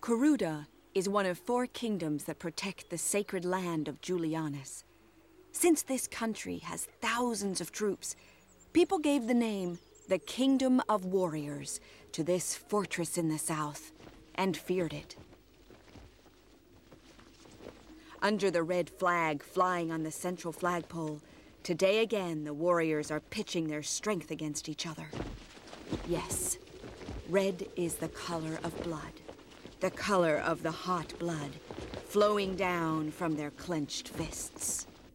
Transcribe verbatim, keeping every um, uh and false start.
Kuruda is one of four kingdoms that protect the sacred land of Julianus. Since this country has thousands of troops, people gave the name the Kingdom of Warriors to this fortress in the south, and feared it. Under the red flag flying on the central flagpole, today again the warriors are pitching their strength against each other. Yes, red is the color of blood, the color of the hot blood flowing down from their clenched fists.